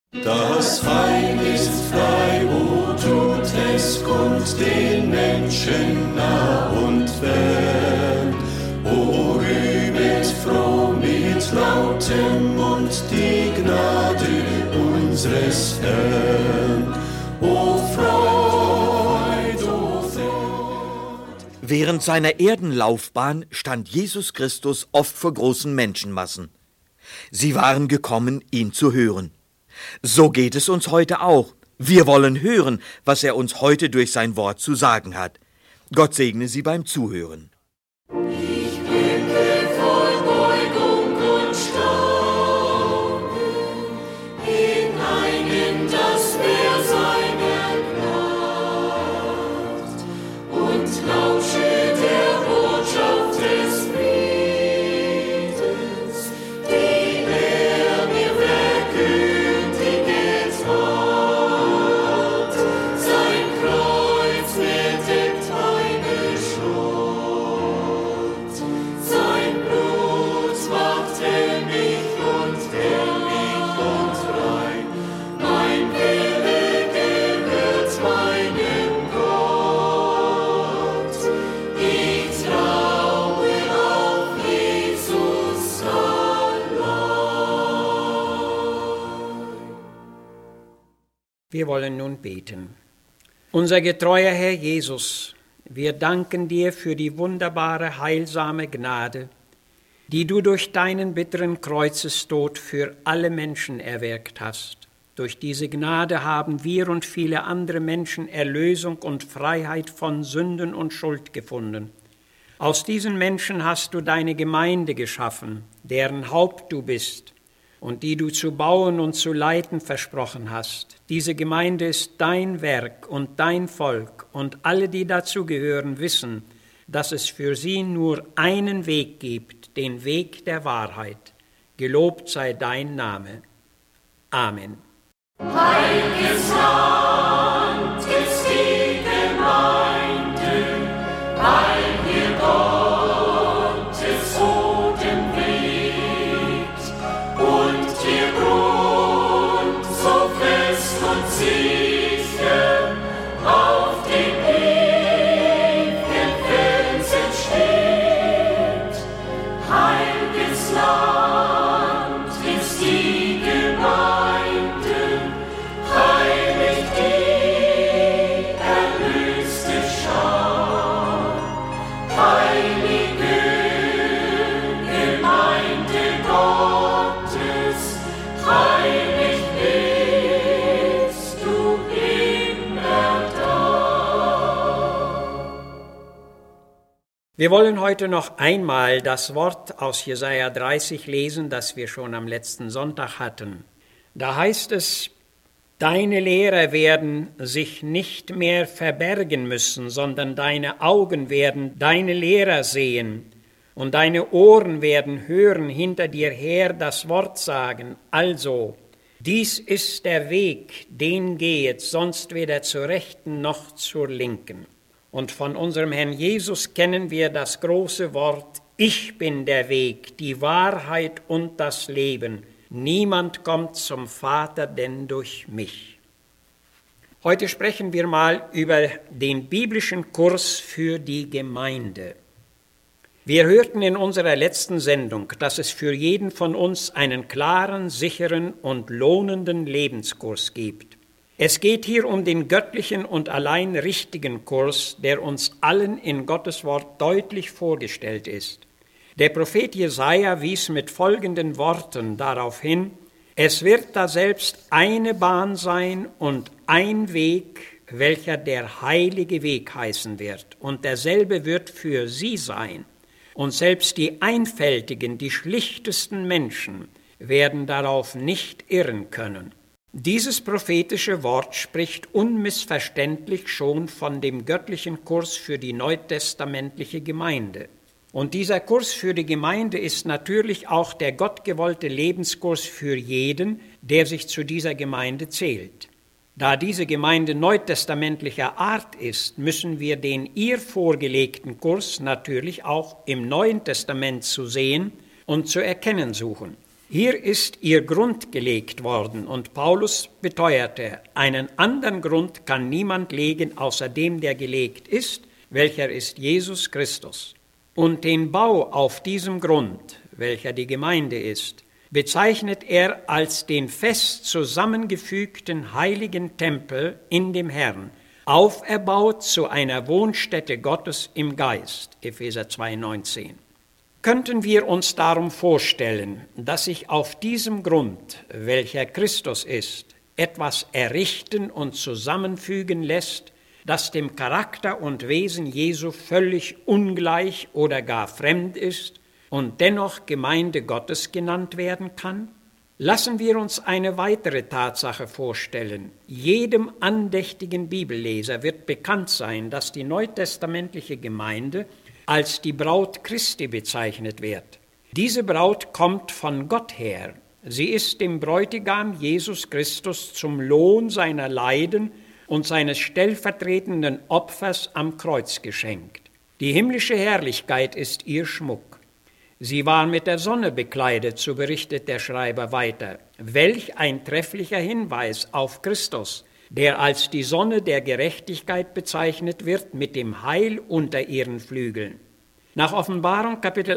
Das Heil ist frei, o tut es kund den Menschen nah und fern. O rühmet froh mit lautem Mund die Gnade unseres Herrn. O Freud, o Freud. Während seiner Erdenlaufbahn stand Jesus Christus oft vor großen Menschenmassen. Sie waren gekommen, ihn zu hören. So geht es uns heute auch. Wir wollen hören, was er uns heute durch sein Wort zu sagen hat. Gott segne Sie beim Zuhören. Ich blicke voll Beugung und Staunen hinein in das Meer seiner Kraft und lausche der Botschaft des Friedens, die er mir verkündiget hat. Sein Kreuz bedeckt meine Schuld, sein Blut macht mich und herrlich und rein. Mein Wille gehört meinem Gott. Ich traue auf Jesus allein. Wir wollen nun beten. Unser getreuer Herr Jesus, wir danken dir für die wunderbare, heilsame Gnade, die du durch deinen bitteren Kreuzestod für alle Menschen erwirkt hast. Durch diese Gnade haben wir und viele andere Menschen Erlösung und Freiheit von Sünden und Schuld gefunden. Aus diesen Menschen hast du deine Gemeinde geschaffen, deren Haupt du bist und die du zu bauen und zu leiten versprochen hast. Diese Gemeinde ist dein Werk und dein Volk, und alle, die dazu gehören, wissen, dass es für sie nur einen Weg gibt, den Weg der Wahrheit. Gelobt sei dein Name. Amen. Heiliges Land ist die Gemeinde, weil hier Gottes Odem weht und ihr Grund so fest und sicher auf dem ewigen Felsen steht. Heiliges Land ist die Gemeinde, heilig die erlöste Schar. Heilige Gemeinde Gottes, heilig bist du immer da. Wir wollen heute noch einmal das Wort aus Jesaja 30 lesen, das wir schon am letzten Sonntag hatten. Da heißt es: Deine Lehrer werden sich nicht mehr verbergen müssen, sondern deine Augen werden deine Lehrer sehen und deine Ohren werden hören hinter dir her das Wort sagen. Also, dies ist der Weg, den gehet, sonst weder zur Rechten noch zur Linken. Und von unserem Herrn Jesus kennen wir das große Wort: Ich bin der Weg, die Wahrheit und das Leben. Niemand kommt zum Vater denn durch mich. Heute sprechen wir mal über den biblischen Kurs für die Gemeinde. Wir hörten in unserer letzten Sendung, dass es für jeden von uns einen klaren, sicheren und lohnenden Lebenskurs gibt. Es geht hier um den göttlichen und allein richtigen Kurs, der uns allen in Gottes Wort deutlich vorgestellt ist. Der Prophet Jesaja wies mit folgenden Worten darauf hin: Es wird daselbst eine Bahn sein und ein Weg, welcher der heilige Weg heißen wird, und derselbe wird für sie sein. Und selbst die einfältigen, die schlichtesten Menschen werden darauf nicht irren können. Dieses prophetische Wort spricht unmissverständlich schon von dem göttlichen Kurs für die neutestamentliche Gemeinde. Und dieser Kurs für die Gemeinde ist natürlich auch der gottgewollte Lebenskurs für jeden, der sich zu dieser Gemeinde zählt. Da diese Gemeinde neutestamentlicher Art ist, müssen wir den ihr vorgelegten Kurs natürlich auch im Neuen Testament zu sehen und zu erkennen suchen. Hier ist ihr Grund gelegt worden und Paulus beteuerte, einen anderen Grund kann niemand legen, außer dem, der gelegt ist, welcher ist Jesus Christus. Und den Bau auf diesem Grund, welcher die Gemeinde ist, bezeichnet er als den fest zusammengefügten heiligen Tempel in dem Herrn, auferbaut zu einer Wohnstätte Gottes im Geist, Epheser 2,19. Könnten wir uns darum vorstellen, dass sich auf diesem Grund, welcher Christus ist, etwas errichten und zusammenfügen lässt, das dem Charakter und Wesen Jesu völlig ungleich oder gar fremd ist und dennoch Gemeinde Gottes genannt werden kann? Lassen wir uns eine weitere Tatsache vorstellen. Jedem andächtigen Bibelleser wird bekannt sein, dass die neutestamentliche Gemeinde als die Braut Christi bezeichnet wird. Diese Braut kommt von Gott her. Sie ist dem Bräutigam Jesus Christus zum Lohn seiner Leiden und seines stellvertretenden Opfers am Kreuz geschenkt. Die himmlische Herrlichkeit ist ihr Schmuck. Sie war mit der Sonne bekleidet, so berichtet der Schreiber weiter. Welch ein trefflicher Hinweis auf Christus, der als die Sonne der Gerechtigkeit bezeichnet wird, mit dem Heil unter ihren Flügeln. Nach Offenbarung Kapitel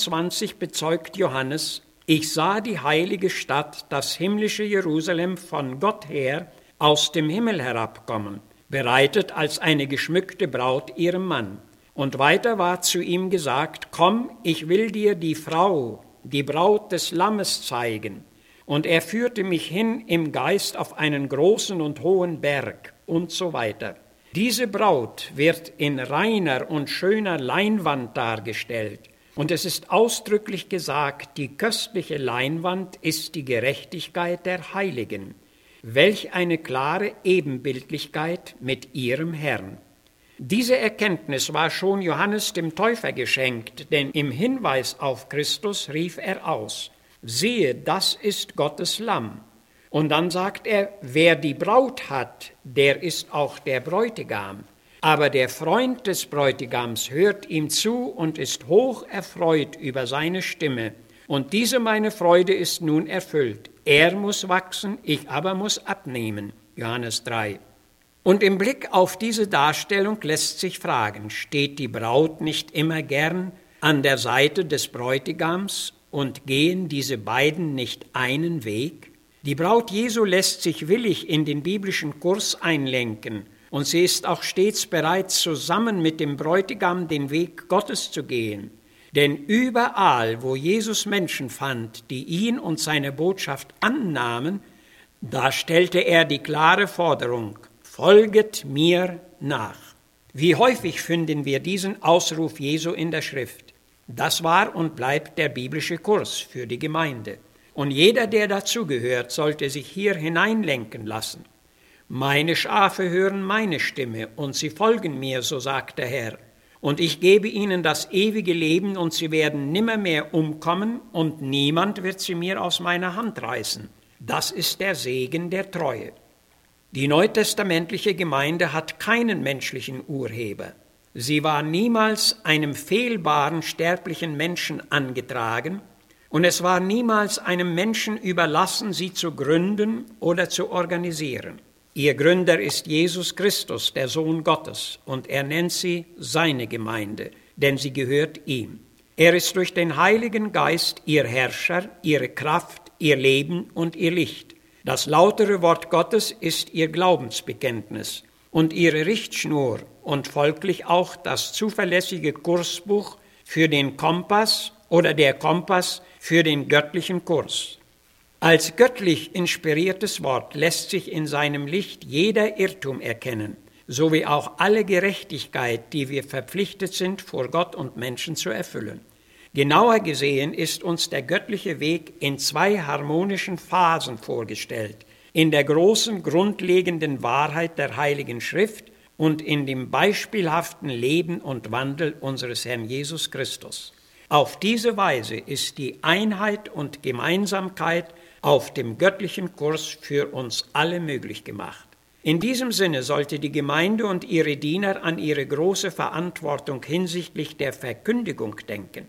21 bezeugt Johannes: Ich sah die heilige Stadt, das himmlische Jerusalem, von Gott her aus dem Himmel herabkommen, bereitet als eine geschmückte Braut ihrem Mann. Und weiter war zu ihm gesagt: Komm, ich will dir die Frau, die Braut des Lammes zeigen. Und er führte mich hin im Geist auf einen großen und hohen Berg und so weiter. Diese Braut wird in reiner und schöner Leinwand dargestellt. Und es ist ausdrücklich gesagt, die köstliche Leinwand ist die Gerechtigkeit der Heiligen. Welch eine klare Ebenbildlichkeit mit ihrem Herrn. Diese Erkenntnis war schon Johannes dem Täufer geschenkt, denn im Hinweis auf Christus rief er aus: Siehe, das ist Gottes Lamm. Und dann sagt er, wer die Braut hat, der ist auch der Bräutigam. Aber der Freund des Bräutigams hört ihm zu und ist hoch erfreut über seine Stimme. Und diese meine Freude ist nun erfüllt. Er muss wachsen, ich aber muss abnehmen. Johannes 3. Und im Blick auf diese Darstellung lässt sich fragen, steht die Braut nicht immer gern an der Seite des Bräutigams und gehen diese beiden nicht einen Weg? Die Braut Jesu lässt sich willig in den biblischen Kurs einlenken und sie ist auch stets bereit, zusammen mit dem Bräutigam den Weg Gottes zu gehen. Denn überall, wo Jesus Menschen fand, die ihn und seine Botschaft annahmen, da stellte er die klare Forderung: Folget mir nach. Wie häufig finden wir diesen Ausruf Jesu in der Schrift? Das war und bleibt der biblische Kurs für die Gemeinde. Und jeder, der dazugehört, sollte sich hier hineinlenken lassen. Meine Schafe hören meine Stimme und sie folgen mir, so sagt der Herr. Und ich gebe ihnen das ewige Leben und sie werden nimmermehr umkommen und niemand wird sie mir aus meiner Hand reißen. Das ist der Segen der Treue. Die neutestamentliche Gemeinde hat keinen menschlichen Urheber. Sie war niemals einem fehlbaren sterblichen Menschen angetragen und es war niemals einem Menschen überlassen, sie zu gründen oder zu organisieren. Ihr Gründer ist Jesus Christus, der Sohn Gottes, und er nennt sie seine Gemeinde, denn sie gehört ihm. Er ist durch den Heiligen Geist ihr Herrscher, ihre Kraft, ihr Leben und ihr Licht. Das lautere Wort Gottes ist ihr Glaubensbekenntnis und ihre Richtschnur und folglich auch das zuverlässige Kursbuch für den Kompass oder der Kompass für den göttlichen Kurs. Als göttlich inspiriertes Wort lässt sich in seinem Licht jeder Irrtum erkennen, sowie auch alle Gerechtigkeit, die wir verpflichtet sind, vor Gott und Menschen zu erfüllen. Genauer gesehen ist uns der göttliche Weg in zwei harmonischen Phasen vorgestellt, in der großen grundlegenden Wahrheit der Heiligen Schrift und in dem beispielhaften Leben und Wandel unseres Herrn Jesus Christus. Auf diese Weise ist die Einheit und Gemeinsamkeit auf dem göttlichen Kurs für uns alle möglich gemacht. In diesem Sinne sollte die Gemeinde und ihre Diener an ihre große Verantwortung hinsichtlich der Verkündigung denken.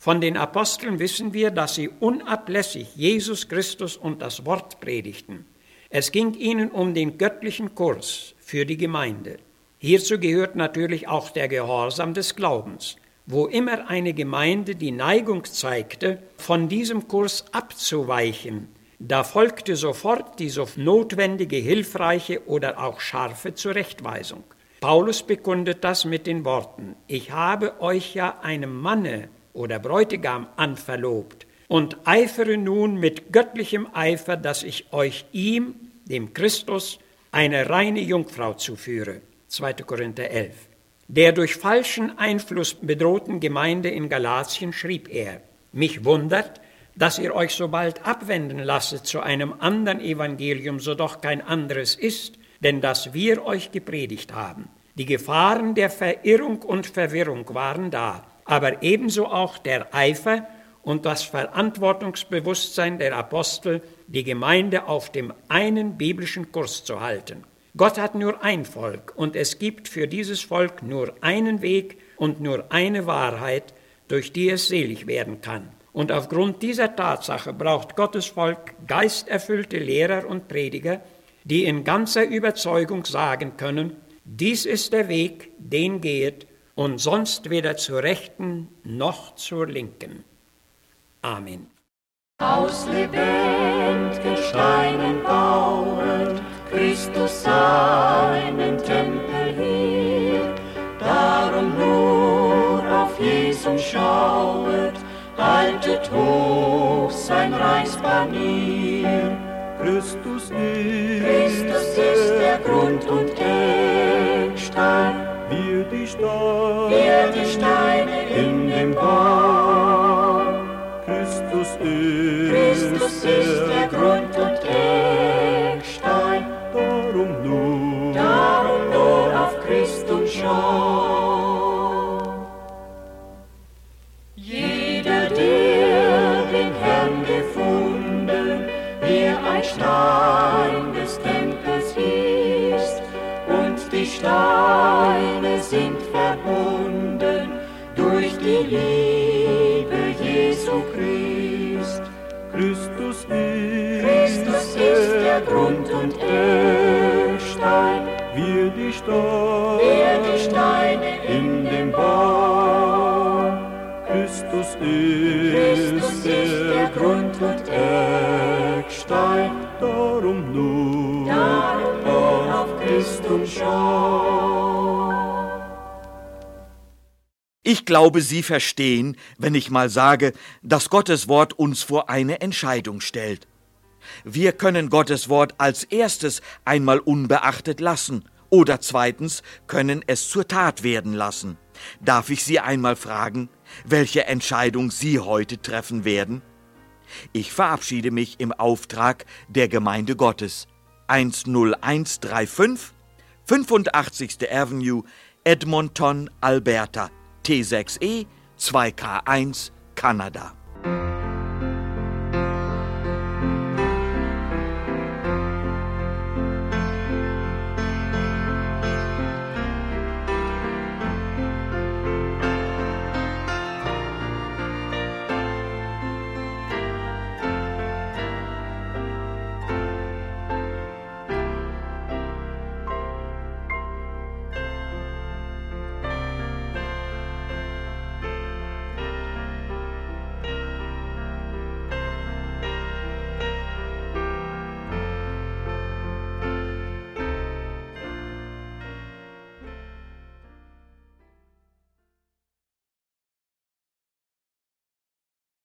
Von den Aposteln wissen wir, dass sie unablässig Jesus Christus und das Wort predigten. Es ging ihnen um den göttlichen Kurs für die Gemeinde. Hierzu gehört natürlich auch der Gehorsam des Glaubens. Wo immer eine Gemeinde die Neigung zeigte, von diesem Kurs abzuweichen, da folgte sofort die so notwendige, hilfreiche oder auch scharfe Zurechtweisung. Paulus bekundet das mit den Worten: Ich habe euch ja einem Manne oder Bräutigam anverlobt und eifere nun mit göttlichem Eifer, dass ich euch ihm, dem Christus, eine reine Jungfrau zuführe. 2. Korinther 11. Der durch falschen Einfluss bedrohten Gemeinde in Galatien schrieb er: Mich wundert, dass ihr euch so bald abwenden lasset zu einem anderen Evangelium, so doch kein anderes ist, denn das wir euch gepredigt haben. Die Gefahren der Verirrung und Verwirrung waren da, aber ebenso auch der Eifer und das Verantwortungsbewusstsein der Apostel, die Gemeinde auf dem einen biblischen Kurs zu halten. Gott hat nur ein Volk und es gibt für dieses Volk nur einen Weg und nur eine Wahrheit, durch die es selig werden kann. Und aufgrund dieser Tatsache braucht Gottes Volk geisterfüllte Lehrer und Prediger, die in ganzer Überzeugung sagen können: Dies ist der Weg, den gehet, und sonst weder zur Rechten noch zur Linken. Amen. Aus lebendigen Steinen bauet Christus seinen Tempel hier. Darum nur auf Jesus schauet, haltet hoch sein Reichspanier. Christus ist der Grund und Eckstein, wir die Steine in dem Bau. Christus ist der Grund und Eckstein, darum nur auf Christus schau. Jeder, der den Herrn gefunden, wie ein Stein des Tempels ist, und die Steine sind verbunden durch die Liebe Jesu Christ. Christus ist der Grund und Eckstein, wir die Steine in dem Bau. Christus ist der Grund und Eckstein, darum nur auf Christus schau. Ich glaube, Sie verstehen, wenn ich mal sage, dass Gottes Wort uns vor eine Entscheidung stellt. Wir können Gottes Wort als erstes einmal unbeachtet lassen oder zweitens können es zur Tat werden lassen. Darf ich Sie einmal fragen, welche Entscheidung Sie heute treffen werden? Ich verabschiede mich im Auftrag der Gemeinde Gottes. 10135, 85. Avenue, Edmonton, Alberta, T6E 2K1, Kanada.